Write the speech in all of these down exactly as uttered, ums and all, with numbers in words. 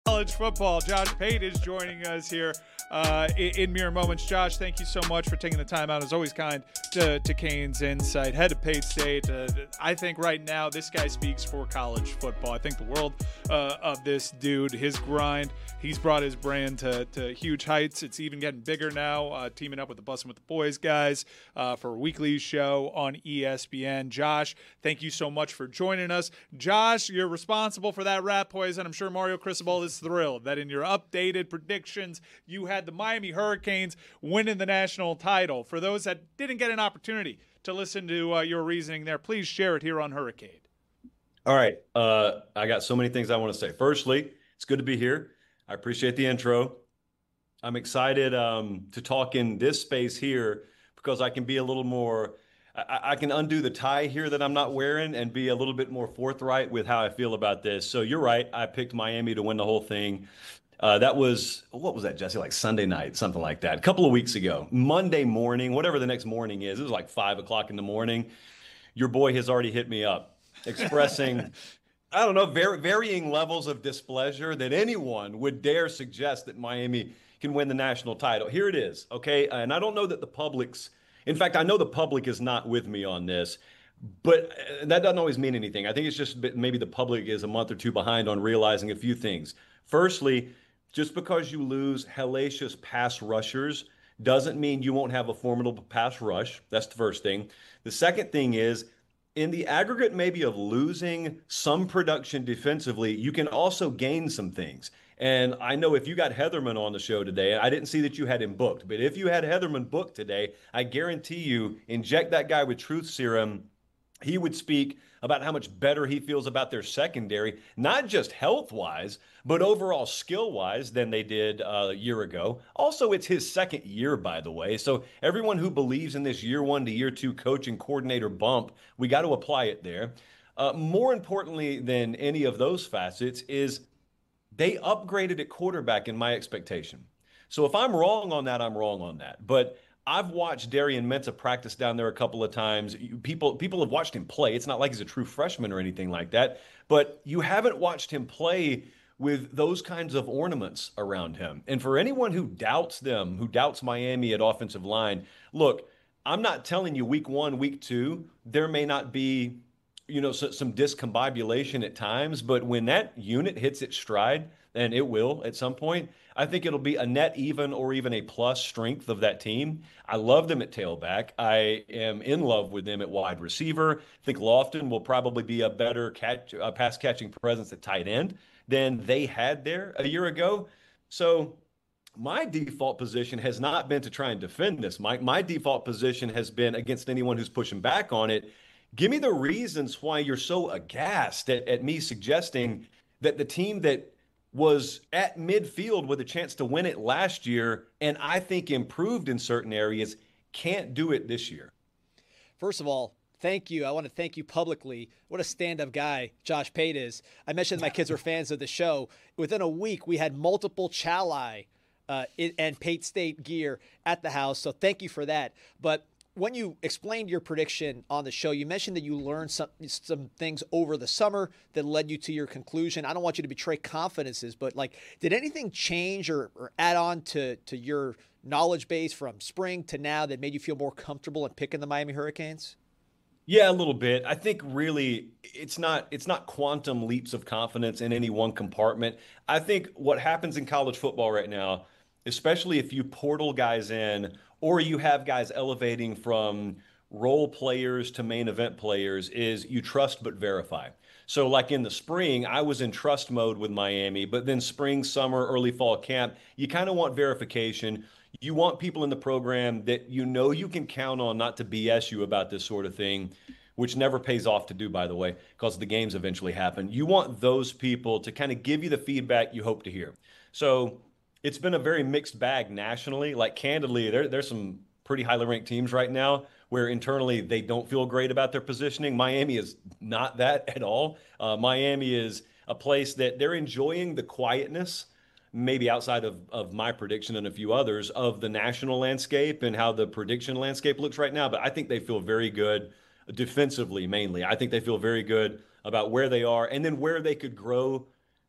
College football. Josh Pate is joining us here uh, in, in mere moments. Josh, thank you so much for taking the time out. As always, kind to, to Canes Insight. Head of Pate State. Uh, I think right now this guy speaks for college football. I think the world uh, of this dude, his grind. He's brought his brand to, to huge heights. It's even getting bigger now, uh, teaming up with the Bussin' with the Boys guys uh, for a weekly show on E S P N. Josh, thank you so much for joining us. Josh, you're responsible for that rat poison. I'm sure Mario Cristobal is thrilled that in your updated predictions, you had the Miami Hurricanes winning the national title. For those that didn't get an opportunity to listen to uh, your reasoning there, please share it here on Hurricane. All right. Uh, I got so many things I want to say. Firstly, it's good to be here. I appreciate the intro. I'm excited um, to talk in this space here because I can be a little more, I, I can undo the tie here that I'm not wearing and be a little bit more forthright with how I feel about this. So you're right. I picked Miami to win the whole thing. Uh, that was, what was that, Jesse? Like Sunday night, something like that. A couple of weeks ago, Monday morning, whatever the next morning is, it was like five o'clock in the morning. Your boy has already hit me up expressing I don't know, var- varying levels of displeasure that anyone would dare suggest that Miami can win the national title. Here it is, okay? And I don't know that the public's, in fact, I know the public is not with me on this, but that doesn't always mean anything. I think it's just maybe the public is a month or two behind on realizing a few things. Firstly, just because you lose hellacious pass rushers doesn't mean you won't have a formidable pass rush. That's the first thing. The second thing is, in the aggregate maybe of losing some production defensively, you can also gain some things. And I know if you got Heatherman on the show today, I didn't see that you had him booked, but if you had Heatherman booked today, I guarantee you, inject that guy with truth serum, he would speak about how much better he feels about their secondary, not just health-wise, but overall skill-wise than they did uh, a year ago. Also, it's his second year, by the way. So everyone who believes in this year one to year two coach and coordinator bump, we got to apply it there. Uh, more importantly than any of those facets is they upgraded at quarterback in my expectation. So if I'm wrong on that, I'm wrong on that. But I've watched Darian Mensah practice down there a couple of times. People people have watched him play. It's not like he's a true freshman or anything like that, but you haven't watched him play with those kinds of ornaments around him. And for anyone who doubts them, who doubts Miami at offensive line, look, I'm not telling you week one, week two, there may not be, you know, so, some discombobulation at times, but when that unit hits its stride, and it will at some point, I think it'll be a net even or even a plus strength of that team. I love them at tailback. I am in love with them at wide receiver. I think Lofton will probably be a better catch, uh, pass catching presence at tight end than they had there a year ago. So my default position has not been to try and defend this, Mike. My default position has been against anyone who's pushing back on it. Give me the reasons why you're so aghast at, at me suggesting that the team that was at midfield with a chance to win it last year, and I think improved in certain areas, can't do it this year. First of all, thank you. I want to thank you publicly. What a stand-up guy Josh Pate is. I mentioned my kids were fans of the show. Within a week, we had multiple Chalai uh, and Pate State gear at the house, so thank you for that. But when you explained your prediction on the show, you mentioned that you learned some some things over the summer that led you to your conclusion. I don't want you to betray confidences, but like, did anything change or, or add on to, to your knowledge base from spring to now that made you feel more comfortable in picking the Miami Hurricanes? Yeah, a little bit. I think really it's not it's not quantum leaps of confidence in any one compartment. I think what happens in college football right now, especially if you portal guys in or you have guys elevating from role players to main event players, is you trust but verify. So like in the spring, I was in trust mode with Miami, but then spring, summer, early fall camp, you kind of want verification. You want people in the program that you know you can count on not to B S you about this sort of thing, which never pays off to do, by the way, because the games eventually happen. You want those people to kind of give you the feedback you hope to hear. So it's been a very mixed bag nationally. Like, candidly, there, there's some pretty highly ranked teams right now where internally they don't feel great about their positioning. Miami is not that at all. Uh, Miami is a place that they're enjoying the quietness, maybe outside of, of my prediction and a few others, of the national landscape and how the prediction landscape looks right now. But I think they feel very good defensively, mainly. I think they feel very good about where they are and then where they could grow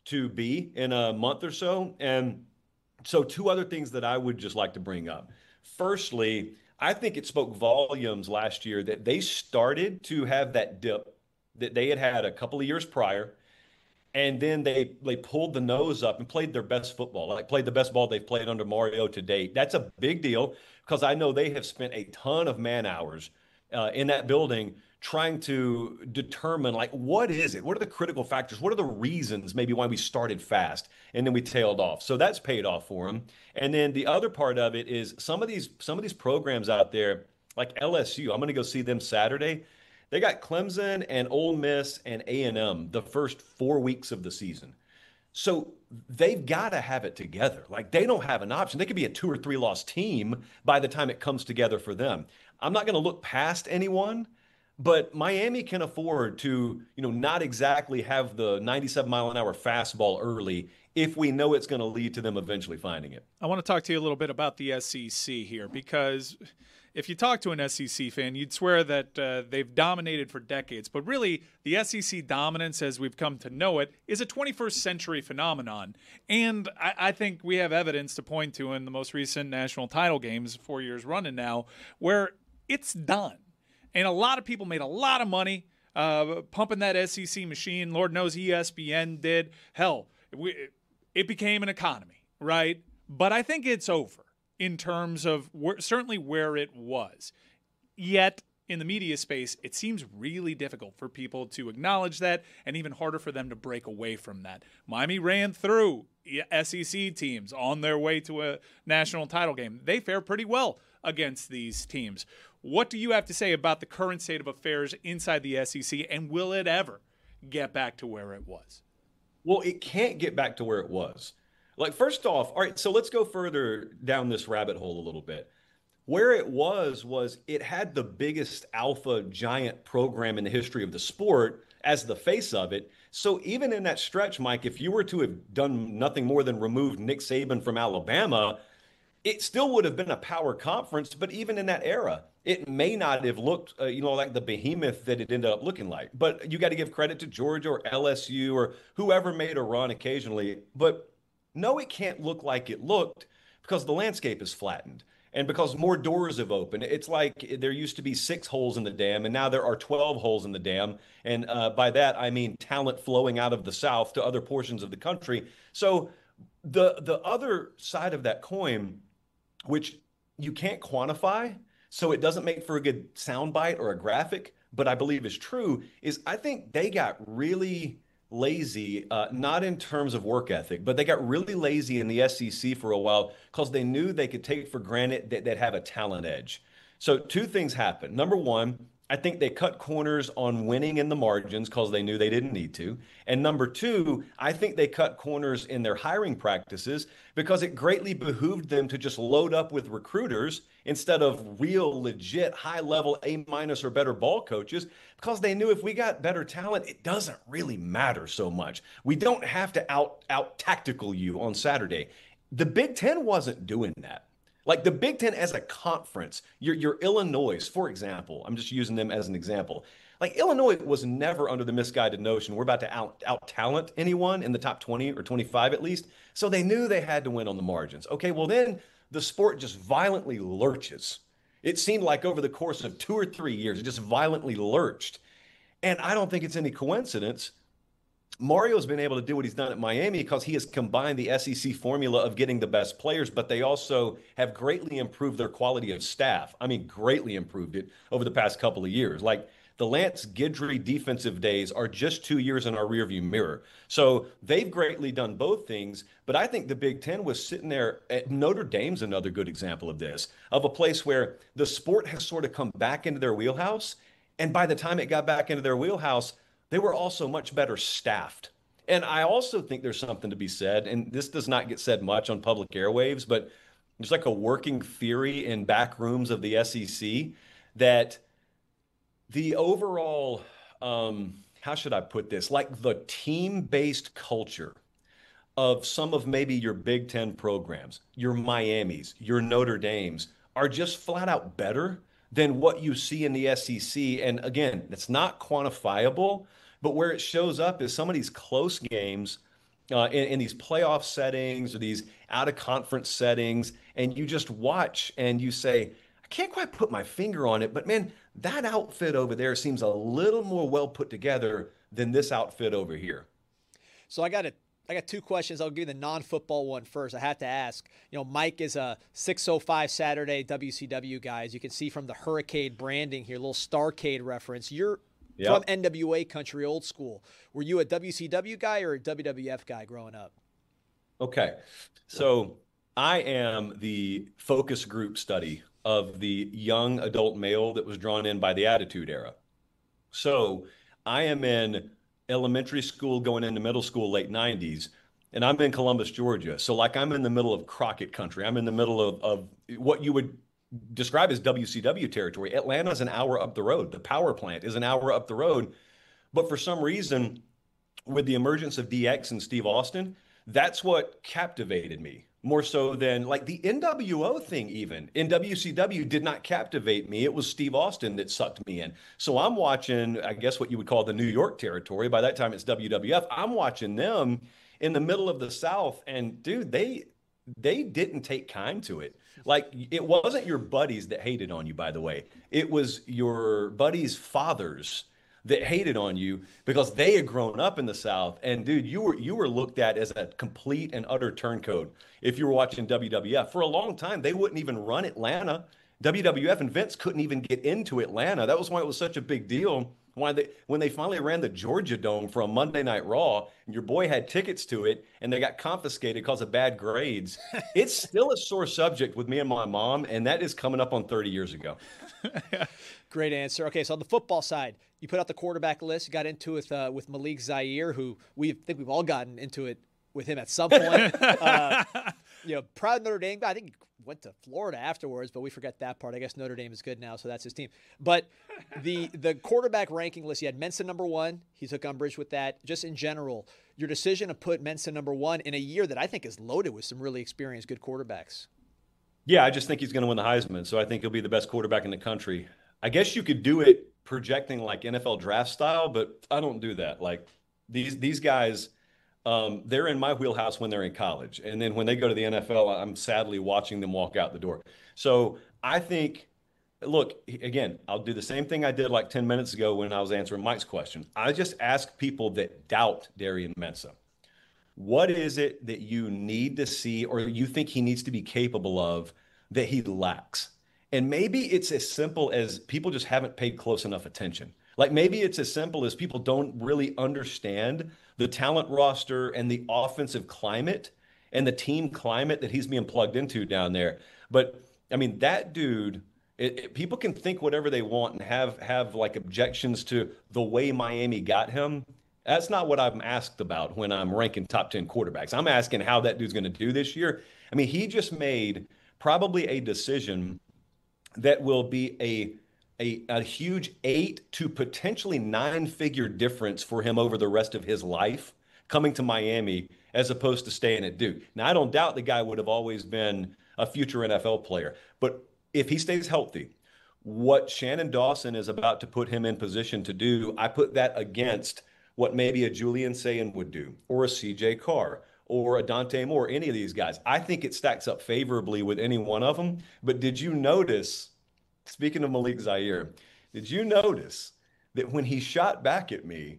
to be in a month or so. And so two other things that I would just like to bring up. Firstly, I think it spoke volumes last year that they started to have that dip that they had had a couple of years prior. And then they they pulled the nose up and played their best football, like played the best ball they've played under Mario to date. That's a big deal because I know they have spent a ton of man hours uh, in that building trying to determine, like, what is it? What are the critical factors? What are the reasons maybe why we started fast and then we tailed off? So that's paid off for them. And then the other part of it is some of these some of these programs out there, like L S U, I'm going to go see them Saturday. They got Clemson and Ole Miss and A and M the first four weeks of the season. So they've got to have it together. Like, they don't have an option. They could be a two or three loss team by the time it comes together for them. I'm not going to look past anyone, but Miami can afford to, you know, not exactly have the ninety-seven mile an hour fastball early if we know it's going to lead to them eventually finding it. I want to talk to you a little bit about the S E C here, because if you talk to an S E C fan, you'd swear that uh, they've dominated for decades. But really, the S E C dominance, as we've come to know it, is a twenty-first century phenomenon. And I, I think we have evidence to point to in the most recent national title games, four years running now, where it's done. And a lot of people made a lot of money uh, pumping that S E C machine. Lord knows E S P N did. Hell, we, it became an economy, right? But I think it's over in terms of where, certainly where it was. Yet, in the media space, it seems really difficult for people to acknowledge that, and even harder for them to break away from that. Miami ran through S E C teams on their way to a national title game. They fare pretty well against these teams. What do you have to say about the current state of affairs inside the S E C, and will it ever get back to where it was? Well, it can't get back to where it was. Like, first off, all right, so let's go further down this rabbit hole a little bit. Where it was, was it had the biggest alpha giant program in the history of the sport as the face of it. So even in that stretch, Mike, if you were to have done nothing more than removed Nick Saban from Alabama, it still would have been a power conference. But even in that era, it may not have looked, uh, you know, like the behemoth that it ended up looking like. But you got to give credit to Georgia or L S U or whoever made a run occasionally. But no, it can't look like it looked because the landscape is flattened and because more doors have opened. It's like there used to be six holes in the dam, and now there are twelve holes in the dam. And uh, by that, I mean talent flowing out of the South to other portions of the country. So the the other side of that coin, which you can't quantify, so it doesn't make for a good soundbite or a graphic, but I believe is true, is I think they got really lazy, uh, not in terms of work ethic, but they got really lazy in the S E C for a while because they knew they could take for granted that they'd have a talent edge. So two things happened. Number one, I think they cut corners on winning in the margins because they knew they didn't need to. And number two, I think they cut corners in their hiring practices because it greatly behooved them to just load up with recruiters instead of real, legit, high-level A minus or better ball coaches, because they knew if we got better talent, it doesn't really matter so much. We don't have to out out tactical you on Saturday. The Big Ten wasn't doing that. Like the Big Ten as a conference, your, your Illinois, for example, I'm just using them as an example. Like Illinois was never under the misguided notion we're about to out, out talent anyone in the top twenty or twenty-five at least. So they knew they had to win on the margins. Okay, well then the sport just violently lurches. It seemed like over the course of two or three years, it just violently lurched. And I don't think it's any coincidence Mario's been able to do what he's done at Miami because he has combined the S E C formula of getting the best players, but they also have greatly improved their quality of staff. I mean, greatly improved it over the past couple of years. Like the Lance Guidry defensive days are just two years in our rearview mirror. So they've greatly done both things, but I think the Big Ten was sitting there at Notre Dame's another good example of this, of a place where the sport has sort of come back into their wheelhouse. And by the time it got back into their wheelhouse, they were also much better staffed. And I also think there's something to be said, and this does not get said much on public airwaves, but there's like a working theory in back rooms of the S E C that the overall, um, how should I put this, like the team-based culture of some of maybe your Big Ten programs, your Miamis, your Notre Dames, are just flat out better than what you see in the S E C. And again, it's not quantifiable, but where it shows up is some of these close games, uh, in, in these playoff settings or these out of conference settings, and you just watch and you say, I can't quite put my finger on it, but man, that outfit over there seems a little more well put together than this outfit over here. So I got a I got two questions. I'll give you the non-football one first. I have to ask, you know, Mike is a six oh five Saturday W C W guy. As you can see from the Hurricane branding here, a little Starcade reference. You're yep. from N W A country, old school. Were you a W C W guy or a W W F guy growing up? Okay. So I am the focus group study of the young adult male that was drawn in by the Attitude Era. So I am in elementary school going into middle school, late nineties, and I'm in Columbus, Georgia. So like I'm in the middle of Crockett country. I'm in the middle of, of what you would describe as W C W territory. Atlanta's an hour up the road. The power plant is an hour up the road. But for some reason, with the emergence of D X and Steve Austin, that's what captivated me more so than like the N W O thing. Even in W C W did not captivate me. It was Steve Austin that sucked me in. So I'm watching, I guess what you would call the New York territory. By that time it's W W F. I'm watching them in the middle of the South, and dude, they they didn't take kind to it. Like, it wasn't your buddies that hated on you, by the way. It was your buddies' fathers that hated on you because they had grown up in the South. And dude, you were you were looked at as a complete and utter turncoat if you were watching W W F. For a long time, they wouldn't even run Atlanta. W W F and Vince couldn't even get into Atlanta. That was why it was such a big deal. Why they when they finally ran the Georgia Dome for a Monday Night Raw, and your boy had tickets to it, and they got confiscated because of bad grades. It's still a sore subject with me and my mom, and that is coming up on thirty years ago. Great answer. Okay, so on the football side, you put out the quarterback list. You got into it uh, with Malik Zaire, who we think we've all gotten into it with him at some point. uh, you know, proud Notre Dame guy. I think he went to Florida afterwards, but we forget that part. I guess Notre Dame is good now, so that's his team. But the the quarterback ranking list, you had Mensa number one. He took umbrage with that. Just in general, your decision to put Mensa number one in a year that I think is loaded with some really experienced, good quarterbacks. Yeah, I just think he's going to win the Heisman, so I think he'll be the best quarterback in the country. I guess you could do it projecting like N F L draft style, but I don't do that. Like these these guys, um, they're in my wheelhouse when they're in college. And then when they go to the N F L, I'm sadly watching them walk out the door. So I think, look, again, I'll do the same thing I did like ten minutes ago when I was answering Mike's question. I just ask people that doubt Darian Mensah, what is it that you need to see or you think he needs to be capable of that he lacks? And maybe it's as simple as people just haven't paid close enough attention. Like maybe it's as simple as people don't really understand the talent roster and the offensive climate and the team climate that he's being plugged into down there. But I mean, that dude, it, it, people can think whatever they want and have have like objections to the way Miami got him. That's not what I'm asked about when I'm ranking top ten quarterbacks. I'm asking how that dude's going to do this year. I mean, he just made probably a decision that will be a, a a huge eight to potentially nine figure difference for him over the rest of his life coming to Miami as opposed to staying at Duke. Now, I don't doubt the guy would have always been a future N F L player, but if he stays healthy, what Shannon Dawson is about to put him in position to do, I put that against what maybe a Julian Sayin would do, or a C J Carr, or a Dante Moore, any of these guys. I think it stacks up favorably with any one of them. But did you notice, speaking of Malik Zaire, did you notice that when he shot back at me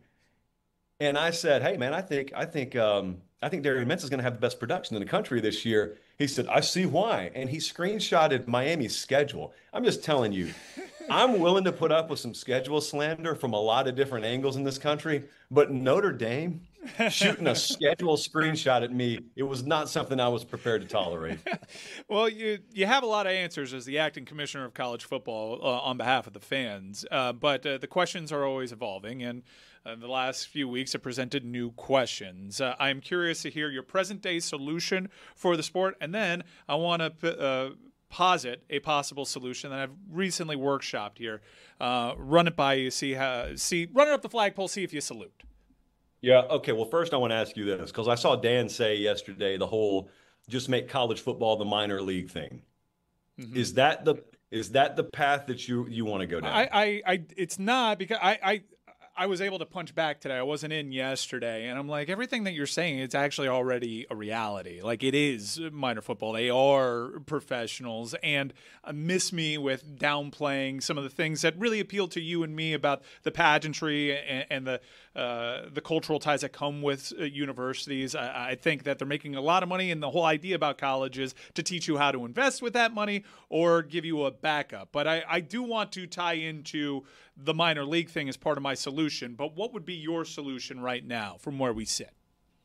and I said, hey, man, I think I think um, I think Darian Mensah is going to have the best production in the country this year. He said, I see why. And he screenshotted Miami's schedule. I'm just telling you, I'm willing to put up with some schedule slander from a lot of different angles in this country, but Notre Dame shooting a schedule screenshot at me, it was not something I was prepared to tolerate. Well, you you have a lot of answers as the acting commissioner of college football uh, on behalf of the fans, uh, but uh, the questions are always evolving, and uh, the last few weeks have presented new questions. Uh, I'm curious to hear your present-day solution for the sport, and then I want to uh, posit a possible solution that I've recently workshopped here. Uh, run it by you, see how see run it up the flagpole, see if you salute. Yeah. Okay. Well, first I want to ask you this, because I saw Dan say yesterday the whole just make college football the minor league thing. Mm-hmm. Is that the is that the path that you you want to go down? I, I, I it's not, because I, I I was able to punch back today. I wasn't in yesterday, and I'm like, everything that you're saying, it's actually already a reality. Like, it is minor football. They are professionals, and uh, miss me with downplaying some of the things that really appeal to you and me about the pageantry and, and the uh, the cultural ties that come with uh, universities. I, I think that they're making a lot of money, and the whole idea about college is to teach you how to invest with that money or give you a backup. But I, I do want to tie into the minor league thing as part of my solution. But what would be your solution right now from where we sit?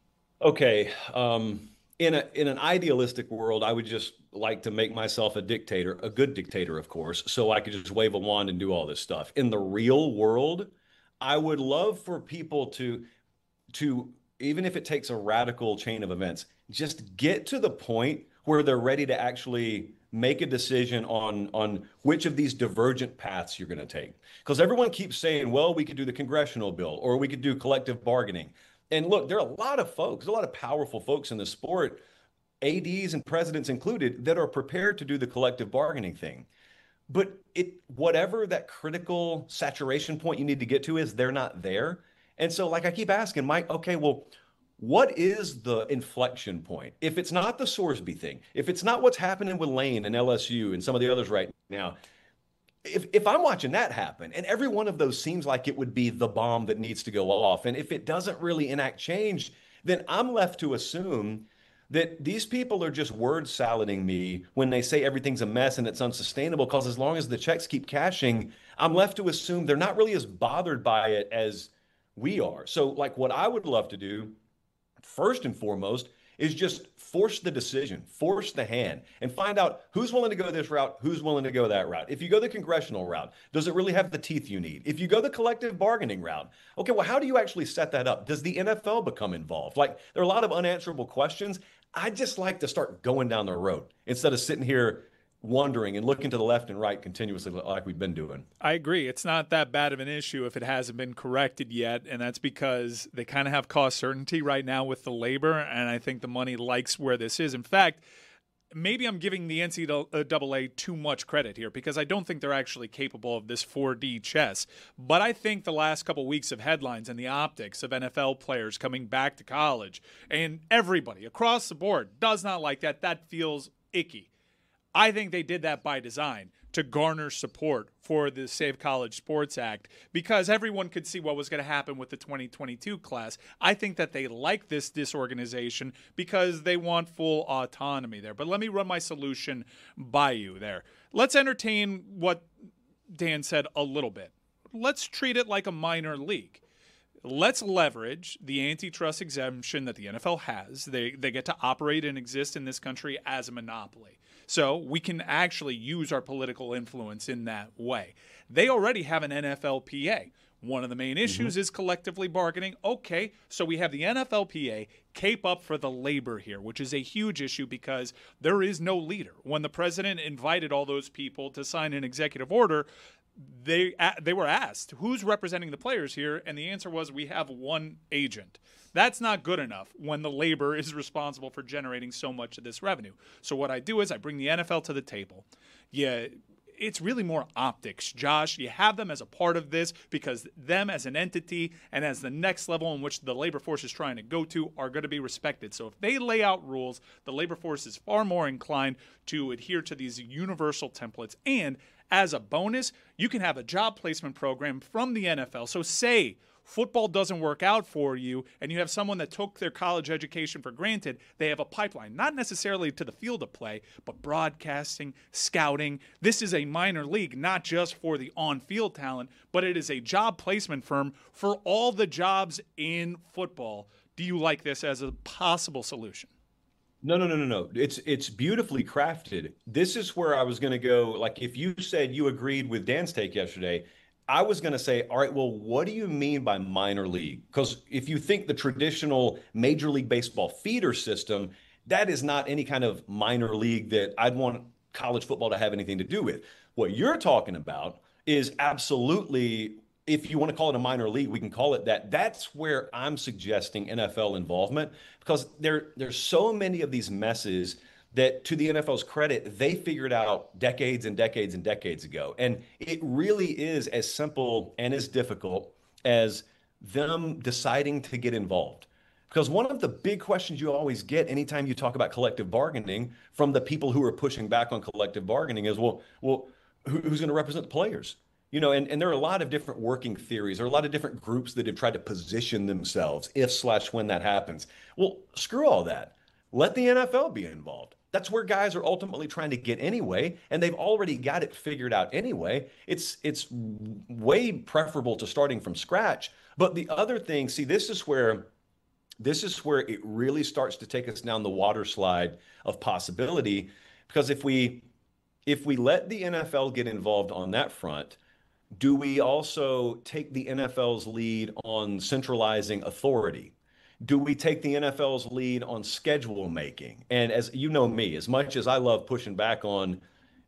Okay. Um, in a in an idealistic world, I would just like to make myself a dictator, a good dictator, of course, so I could just wave a wand and do all this stuff. In the real world, I would love for people to to even if it takes a radical chain of events, just get to the point where they're ready to actually make a decision on on which of these divergent paths you're going to take. Because everyone keeps saying, well, we could do the congressional bill or we could do collective bargaining. And look, there are a lot of folks, a lot of powerful folks in the sport, A Ds and presidents included, that are prepared to do the collective bargaining thing. But it, whatever that critical saturation point you need to get to is, they're not there. And so, like I keep asking, Mike, okay, well, what is the inflection point? If it's not the Sorsby thing, if it's not what's happening with Lane and L S U and some of the others right now, if if I'm watching that happen, and every one of those seems like it would be the bomb that needs to go off, and if it doesn't really enact change, then I'm left to assume that these people are just word salading me when they say everything's a mess and it's unsustainable, because as long as the checks keep cashing, I'm left to assume they're not really as bothered by it as we are. So, like, what I would love to do, first and foremost, is just force the decision, force the hand, and find out who's willing to go this route, who's willing to go that route. If you go the congressional route, does it really have the teeth you need? If you go the collective bargaining route, okay, well, how do you actually set that up? Does the N F L become involved? Like, there are a lot of unanswerable questions. I'd just like to start going down the road instead of sitting here wondering and looking to the left and right continuously like we've been doing. I agree. It's not that bad of an issue if it hasn't been corrected yet, and that's because they kind of have cost certainty right now with the labor, and I think the money likes where this is. In fact, maybe I'm giving the N C double A too much credit here because I don't think they're actually capable of this four D chess. But I think the last couple weeks of headlines and the optics of N F L players coming back to college, and everybody across the board does not like that. That feels icky. I think they did that by design to garner support for the Save College Sports Act because everyone could see what was going to happen with the twenty twenty-two class. I think that they like this disorganization because they want full autonomy there. But let me run my solution by you there. Let's entertain what Dan said a little bit. Let's treat it like a minor league. Let's leverage the antitrust exemption that the N F L has. They they get to operate and exist in this country as a monopoly. So we can actually use our political influence in that way. They already have an N F L P A. One of the main issues mm-hmm. is collectively bargaining. Okay, so we have the N F L P A cape up for the labor here, which is a huge issue because there is no leader. When the president invited all those people to sign an executive order, they they were asked, who's representing the players here? And the answer was, we have one agent. That's not good enough when the labor is responsible for generating so much of this revenue. So what I do is I bring the N F L to the table. Yeah, it's really more optics, Josh. You have them as a part of this because them as an entity and as the next level in which the labor force is trying to go to are going to be respected. So if they lay out rules, the labor force is far more inclined to adhere to these universal templates. And as a bonus, you can have a job placement program from the N F L. So say football doesn't work out for you and you have someone that took their college education for granted, they have a pipeline, not necessarily to the field of play, but broadcasting, scouting. This is a minor league, not just for the on-field talent, but it is a job placement firm for all the jobs in football. Do you like this as a possible solution? No, no, no, no, no. It's it's beautifully crafted. This is where I was going to go. Like, if you said you agreed with Dan's take yesterday, I was going to say, all right, well, what do you mean by minor league? Because if you think the traditional Major League Baseball feeder system, that is not any kind of minor league that I'd want college football to have anything to do with. What you're talking about is absolutely, if you want to call it a minor league, we can call it that. That's where I'm suggesting N F L involvement, because there there's so many of these messes that, to the N F L's credit, they figured out decades and decades and decades ago. And it really is as simple and as difficult as them deciding to get involved. Because one of the big questions you always get anytime you talk about collective bargaining from the people who are pushing back on collective bargaining is, well, well, who, who's going to represent the players? You know, and, and there are a lot of different working theories. There are a lot of different groups that have tried to position themselves if slash when that happens. Well, screw all that. Let the N F L be involved. That's where guys are ultimately trying to get anyway, and they've already got it figured out anyway. It's it's way preferable to starting from scratch. But the other thing, see, this is where this is where it really starts to take us down the water slide of possibility, because if we if we let the N F L get involved on that front, do we also take the N F L's lead on centralizing authority? Do we take the N F L's lead on schedule making? And as you know me, as much as I love pushing back on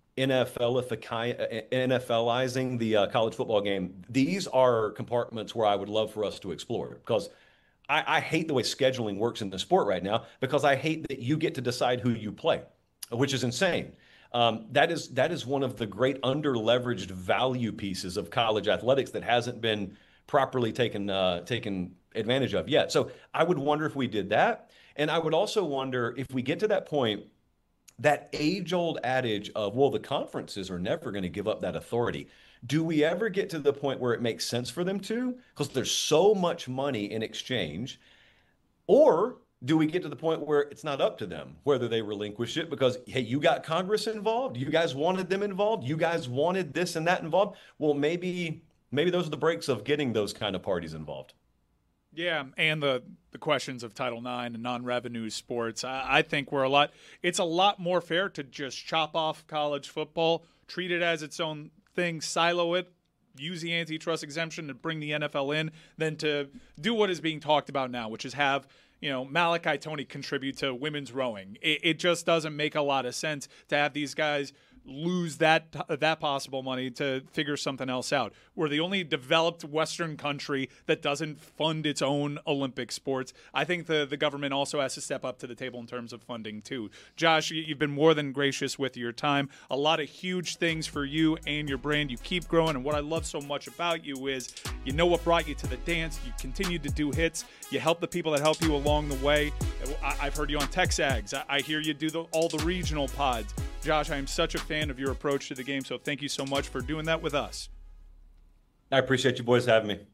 NFLizing the uh, college football game, these are compartments where I would love for us to explore, because I, I hate the way scheduling works in the sport right now, because I hate that you get to decide who you play, which is insane. Um, that is that is one of the great under-leveraged value pieces of college athletics that hasn't been properly taken uh, taken advantage of yet. So I would wonder if we did that. And I would also wonder if we get to that point, that age-old adage of, well, the conferences are never going to give up that authority. Do we ever get to the point where it makes sense for them to? Because there's so much money in exchange. Or do we get to the point where it's not up to them whether they relinquish it because, hey, you got Congress involved. You guys wanted them involved. You guys wanted this and that involved. Well, maybe maybe those are the breaks of getting those kind of parties involved. Yeah, and the, the questions of Title nine and non-revenue sports. I, I think we're a lot – it's a lot more fair to just chop off college football, treat it as its own thing, silo it, use the antitrust exemption to bring the N F L in, than to do what is being talked about now, which is have – you know, Malachi Tony contribute to women's rowing. It, it just doesn't make a lot of sense to have these guys lose that that possible money to figure something else out. We're the only developed Western country that doesn't fund its own Olympic sports. I think the, the government also has to step up to the table in terms of funding too. Josh, you've been more than gracious with your time. A lot of huge things for you and your brand. You keep growing, and what I love so much about you is you know what brought you to the dance. You continue to do hits. You help the people that help you along the way. I, I've heard you on Texags. I, I hear you do the, all the regional pods. Josh, I am such a fan of your approach to the game, so thank you so much for doing that with us. I appreciate you boys having me.